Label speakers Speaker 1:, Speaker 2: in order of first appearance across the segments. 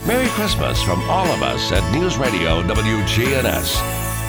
Speaker 1: Merry Christmas from all of us at News Radio WGNS.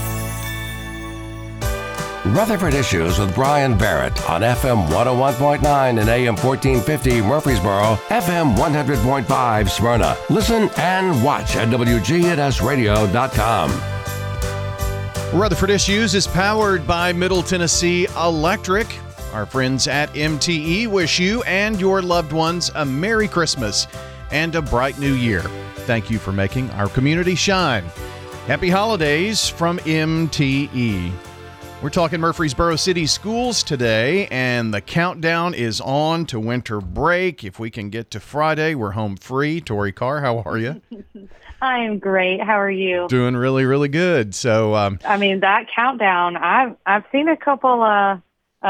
Speaker 1: Rutherford Issues with Brian Barrett on FM 101.9 and AM 1450 Murfreesboro, FM 100.5 Smyrna. Listen and watch at WGNSradio.com.
Speaker 2: Rutherford Issues is powered by Middle Tennessee Electric. Our friends at MTE wish you and your loved ones a Merry Christmas and a bright new year. Thank you for making our community shine. Happy holidays from MTE. We're talking Murfreesboro City Schools today, and the countdown is on to winter break. If we can get to Friday, we're home free. Tori Carr, how are you?
Speaker 3: I am great. How are you?
Speaker 2: Doing really, really good. So,
Speaker 3: that countdown, I've seen a couple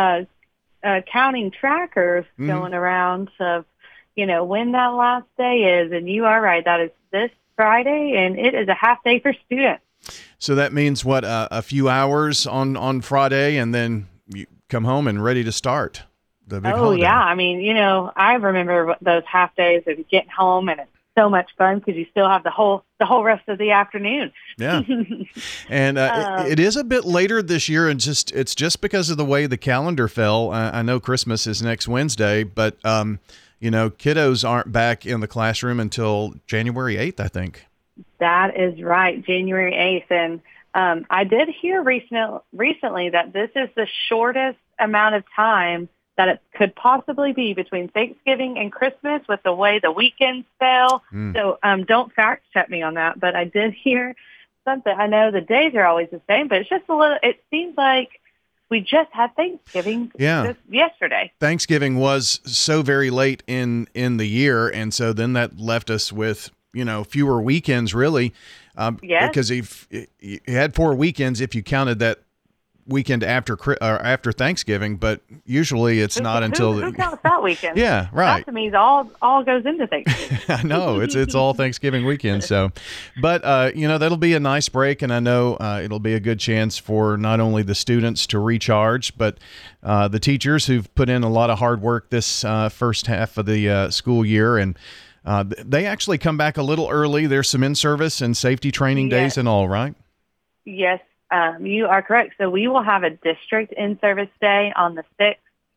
Speaker 3: counting trackers going around of, when that last day is. And you are right. That is this Friday, and it is a half day for students.
Speaker 2: So that means what, a few hours on Friday, and then you come home and ready to start the big holiday.
Speaker 3: Yeah. I remember those half days of getting home, and it's so much fun because you still have the whole rest of the afternoon.
Speaker 2: Yeah. And it is a bit later this year, and it's just because of the way the calendar fell. I know Christmas is next Wednesday, but kiddos aren't back in the classroom until January 8th, I think.
Speaker 3: That is right, January 8th. And I did hear recently that this is the shortest amount of time that it could possibly be between Thanksgiving and Christmas with the way the weekends fell. So don't fact check me on that, but I did hear something. I know the days are always the same, but it's just it seems like we just had Thanksgiving just yesterday.
Speaker 2: Thanksgiving was so very late in the year, and so then that left us with fewer weekends, really. Because if you had 4 weekends, if you counted that weekend after Thanksgiving, but usually it's not until
Speaker 3: who counts that weekend?
Speaker 2: Yeah, right.
Speaker 3: That to me all goes into Thanksgiving.
Speaker 2: I know it's all Thanksgiving weekend. So, but that'll be a nice break, and I know it'll be a good chance for not only the students to recharge, but the teachers who've put in a lot of hard work this first half of the school year. And they actually come back a little early. There's some in-service and safety training days and all, right?
Speaker 3: Yes, you are correct. So we will have a district in-service day on the 6th,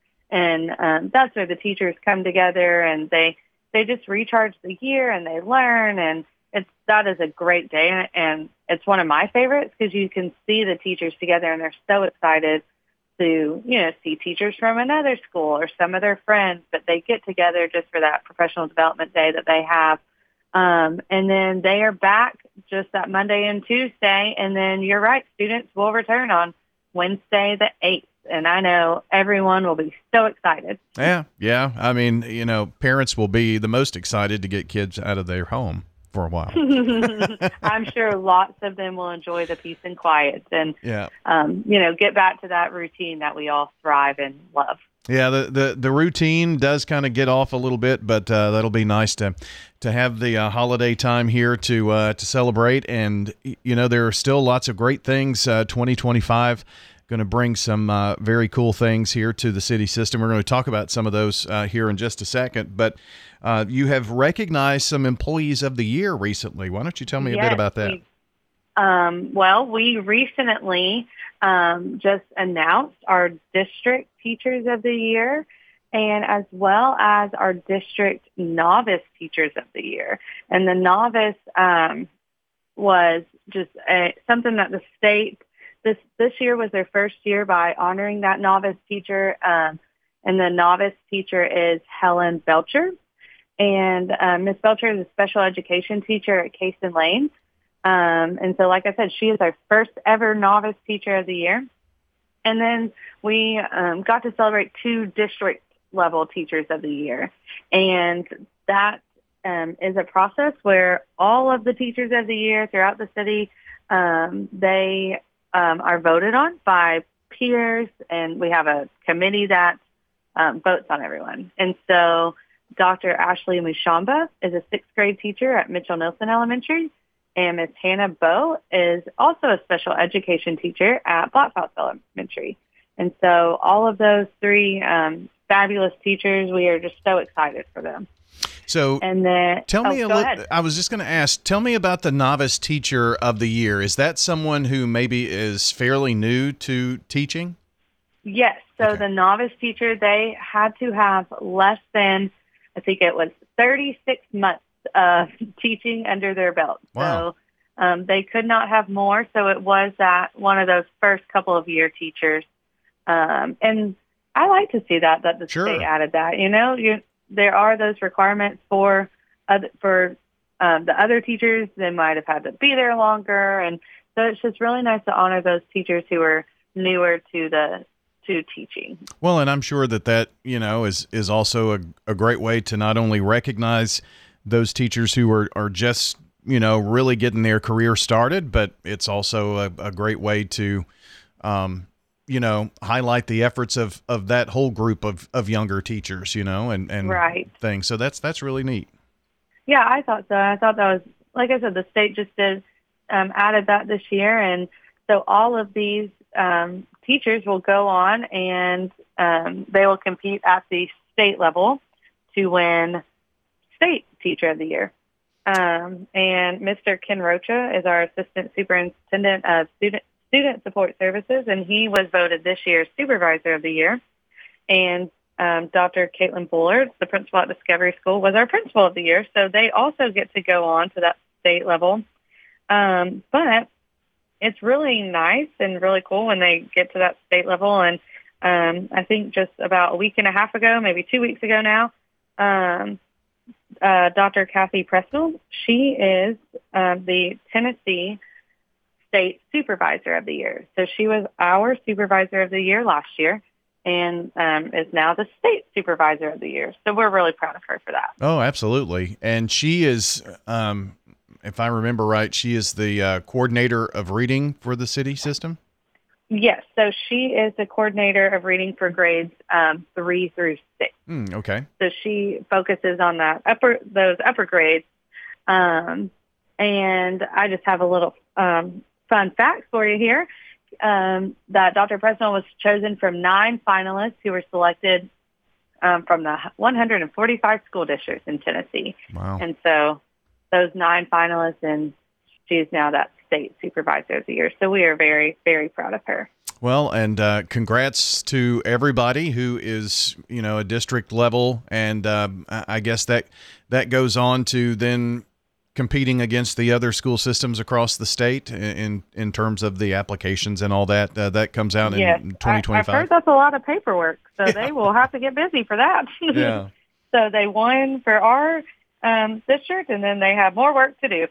Speaker 3: and that's where the teachers come together, and they just recharge the year, and they learn, and that is a great day, and it's one of my favorites because you can see the teachers together, and they're so excited to, see teachers from another school or some of their friends, but they get together just for that professional development day that they have. And then they are back just that Monday and Tuesday. And then you're right, students will return on Wednesday the 8th. And I know everyone will be so excited.
Speaker 2: Yeah. Parents will be the most excited to get kids out of their home for a while.
Speaker 3: I'm sure lots of them will enjoy the peace and quiet and, get back to that routine that we all thrive and love.
Speaker 2: Yeah, the routine does kind of get off a little bit, but that'll be nice to have the holiday time here to celebrate. And, there are still lots of great things. 2025 going to bring some very cool things here to the city system. We're going to talk about some of those here in just a second. But you have recognized some employees of the year recently. Why don't you tell me a bit about that?
Speaker 3: We recently just announced our district teachers of the year, and as well as our district novice teachers of the year. And the novice was just something that the state this year was their first year by honoring that novice teacher. And the novice teacher is Helen Belcher. And Ms. Belcher is a special education teacher at Cason Lane. And so, like I said, she is our first ever novice teacher of the year. And then we got to celebrate 2 district level teachers of the year. And that is a process where all of the teachers of the year throughout the city, they are voted on by peers, and we have a committee that votes on everyone. And so Dr. Ashley Mushamba is a 6th grade teacher at Mitchell Nilsson Elementary, and Ms. Hannah Bowe is also a special education teacher at Black House Elementary. And so all of those 3 fabulous teachers, we are just so excited for them.
Speaker 2: So
Speaker 3: And then
Speaker 2: tell me
Speaker 3: go ahead.
Speaker 2: I was just going to ask, tell me about the Novice Teacher of the Year. Is that someone who maybe is fairly new to teaching?
Speaker 3: Yes. So
Speaker 2: Okay.
Speaker 3: the novice teacher, they had to have less than, I think it was 36 months of teaching under their belt.
Speaker 2: Wow.
Speaker 3: So they could not have more. So it was that one of those first couple of year teachers. And I like to see that the
Speaker 2: Sure.
Speaker 3: state added that. There are those requirements for the other teachers. They might have had to be there longer. And so it's just really nice to honor those teachers who are newer to teaching.
Speaker 2: Well, and I'm sure that is also a great way to not only recognize those teachers who are just, really getting their career started, but it's also a great way to, highlight the efforts of that whole group of younger teachers, and
Speaker 3: Right.
Speaker 2: things. So that's really neat.
Speaker 3: Yeah, I thought so. I thought that was, like I said, the state just added that this year. And so all of these teachers will go on and they will compete at the state level to win State Teacher of the Year. And Mr. Ken Rocha is our Assistant Superintendent of Student Support Services, and he was voted this year's Supervisor of the Year. And Dr. Caitlin Bullard, the principal at Discovery School, was our Principal of the Year. So they also get to go on to that state level. But it's really nice and really cool when they get to that state level. And I think just about a week and a half ago, maybe 2 weeks ago now, Dr. Kathy Presnell, she is the Tennessee State Supervisor of the Year. So she was our Supervisor of the Year last year and is now the State Supervisor of the Year. So we're really proud of her for that.
Speaker 2: Oh, absolutely. And she is, if I remember right, she is the coordinator of reading for the city system?
Speaker 3: Yes. So she is the coordinator of reading for grades 3 through 6.
Speaker 2: Okay.
Speaker 3: So she focuses on those upper grades. And I just have a little fun fact for you here, that Dr. Presnell was chosen from 9 finalists who were selected from the 145 school districts in Tennessee.
Speaker 2: Wow.
Speaker 3: And so those 9 finalists, and she's now that State Supervisor of the Year. So we are very, very proud of her.
Speaker 2: Well, and congrats to everybody who is, a district level. And I guess that goes on to then competing against the other school systems across the state in terms of the applications and all that. That comes out in 2025.
Speaker 3: I've heard that's a lot of paperwork, so they will have to get busy for that.
Speaker 2: Yeah.
Speaker 3: So they won for our district, and then they have more work to do.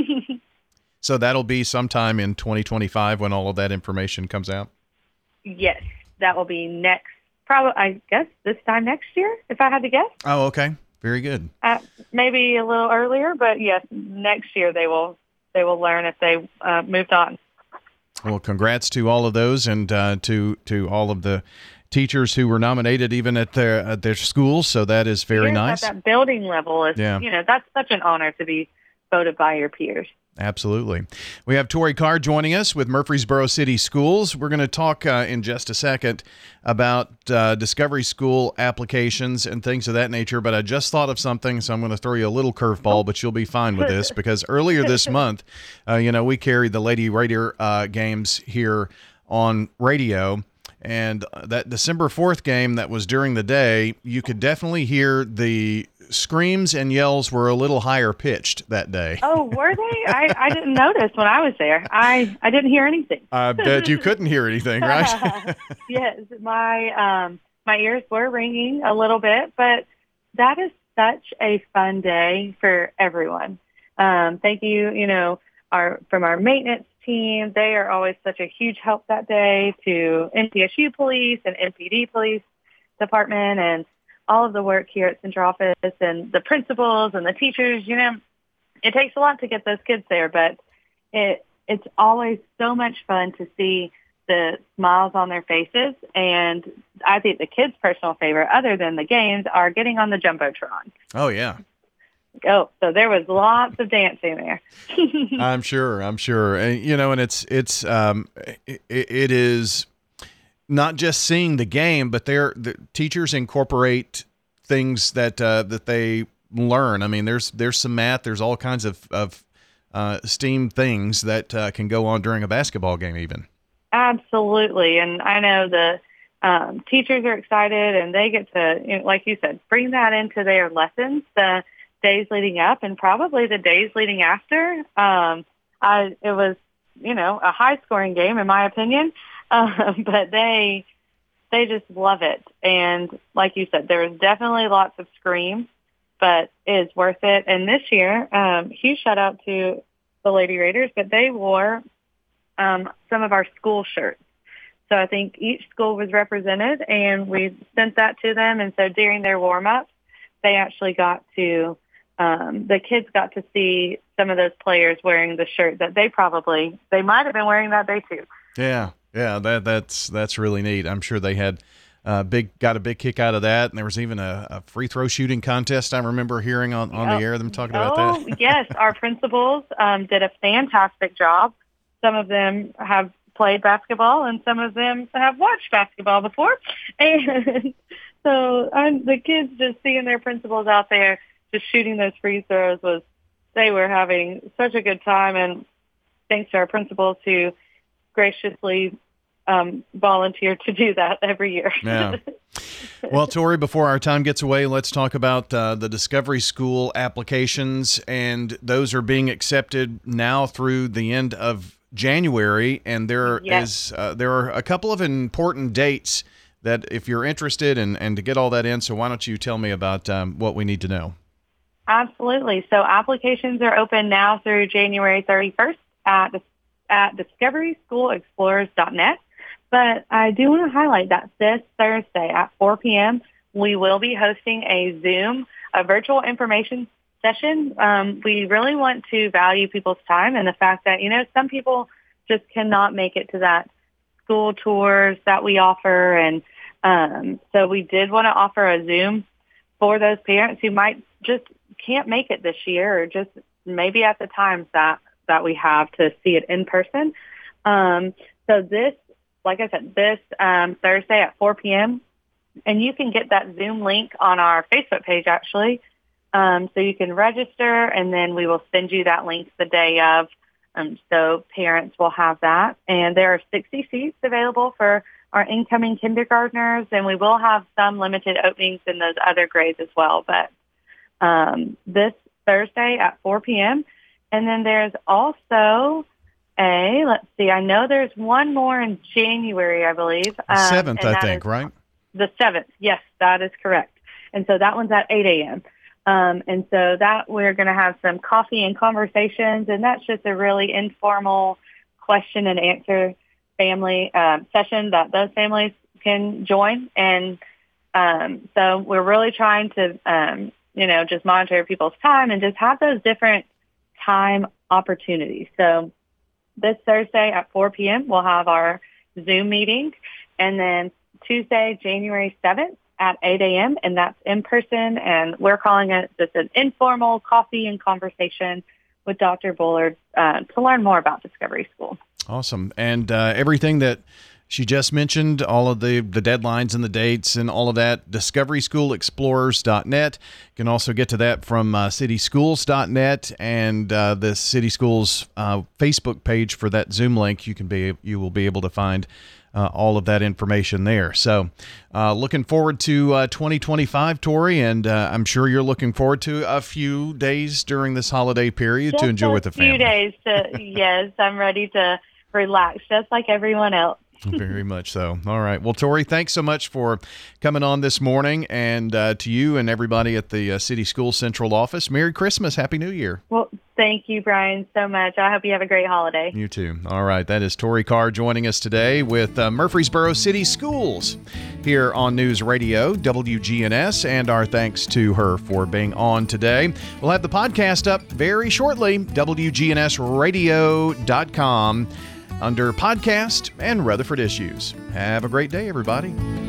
Speaker 2: So that'll be sometime in 2025 when all of that information comes out?
Speaker 3: Yes, that will be next, probably, I guess, this time next year, if I had to guess.
Speaker 2: Oh, okay. Very good.
Speaker 3: Maybe a little earlier, but yes, next year they will learn if they moved on.
Speaker 2: Well, congrats to all of those, and to all of the teachers who were nominated even at their schools. So that is very nice.
Speaker 3: At that building level is, that's such an honor to be voted by your peers.
Speaker 2: Absolutely. We have Tori Carr joining us with Murfreesboro City Schools. We're going to talk in just a second about Discovery School applications and things of that nature, but I just thought of something, so I'm going to throw you a little curveball, but you'll be fine with this, because earlier this month, we carried the Lady Raider games here on radio, and that December 4th game that was during the day, you could definitely hear the screams and yells were a little higher pitched that day.
Speaker 3: Oh, were they? I didn't notice when I was there. I didn't hear anything.
Speaker 2: I bet you couldn't hear anything, right?
Speaker 3: Yes, my ears were ringing a little bit, but that is such a fun day for everyone. Thank you, from our maintenance team. They are always such a huge help that day, to MTSU Police and MPD Police Department, and all of the work here at Central Office, and the principals and the teachers. It takes a lot to get those kids there, but it's always so much fun to see the smiles on their faces. And I think the kids' personal favorite, other than the games, are getting on the Jumbotron.
Speaker 2: Oh, yeah.
Speaker 3: Oh, so there was lots of dancing there.
Speaker 2: I'm sure. And, and it is not just seeing the game, but the teachers incorporate things that they learn. I mean, there's some math. There's all kinds of STEAM things that can go on during a basketball game even.
Speaker 3: Absolutely. And I know the teachers are excited, and they get to, like you said, bring that into their lessons the days leading up and probably the days leading after. It was, a high-scoring game, in my opinion, but they just love it. And like you said, there was definitely lots of screams, but it is worth it. And this year, huge shout-out to the Lady Raiders, but they wore some of our school shirts. So I think each school was represented, and we sent that to them. And so during their warm-ups, they actually got to, the kids got to see some of those players wearing the shirt that they might have been wearing that day too.
Speaker 2: Yeah, that's really neat. I'm sure they had got a big kick out of that, and there was even a free throw shooting contest. I remember hearing on the air them talking about that.
Speaker 3: Oh, yes, our principals did a fantastic job. Some of them have played basketball, and some of them have watched basketball before. And so the kids just seeing their principals out there just shooting those free throws they were having such a good time. And thanks to our principals who graciously volunteer to do that every year.
Speaker 2: Yeah. Well, Tori, before our time gets away, let's talk about the Discovery School applications, and those are being accepted now through the end of January, and there are a couple of important dates that if you're interested and to get all that in. So why don't you tell me about what we need to know?
Speaker 3: Absolutely. So applications are open now through January 31st at discoveryschoolexplorers.net. But I do want to highlight that this Thursday at 4 p.m., we will be hosting a virtual information session. We really want to value people's time and the fact that, some people just cannot make it to that school tours that we offer. And so we did want to offer a Zoom for those parents who might just can't make it this year, or just maybe at the times that we have to see it in person. So this, like I said, this Thursday at 4 p.m., and you can get that Zoom link on our Facebook page, actually. So you can register, and then we will send you that link the day of. So parents will have that. And there are 60 seats available for our incoming kindergartners, and we will have some limited openings in those other grades as well. But this Thursday at 4 p.m. And then there's also let's see, I know there's one more in January, I believe.
Speaker 2: 7th, I think, right?
Speaker 3: The 7th. Yes, that is correct. And so that one's at 8 a.m. And so that we're going to have some coffee and conversations, and that's just a really informal question and answer family session that those families can join. And so we're really trying to, just monitor people's time and just have those different time opportunities. So this Thursday at 4 p.m., we'll have our Zoom meeting, and then Tuesday, January 7th at 8 a.m., and that's in person, and we're calling it just an informal coffee and conversation with Dr. Bullard to learn more about Discovery School.
Speaker 2: Awesome. And everything that she just mentioned, all of the deadlines and the dates and all of that, discoveryschoolexplorers.net. You can also get to that from cityschools.net and the City Schools Facebook page for that Zoom link. You will be able to find all of that information there. So looking forward to 2025, Tori, and I'm sure you're looking forward to a few days during this holiday period to enjoy with the family.
Speaker 3: A few days. Yes, I'm ready to relax just like everyone else.
Speaker 2: Very much so. All right. Well, Tori, thanks so much for coming on this morning, and to you and everybody at the City School Central office, Merry Christmas. Happy New Year.
Speaker 3: Well, thank you, Brian, so much. I hope you have a great holiday.
Speaker 2: You too. All right. That is Tori Carr joining us today with Murfreesboro City Schools here on News Radio WGNS, and our thanks to her for being on today. We'll have the podcast up very shortly, WGNSradio.com. under podcast and Rutherford Issues. Have a great day, everybody.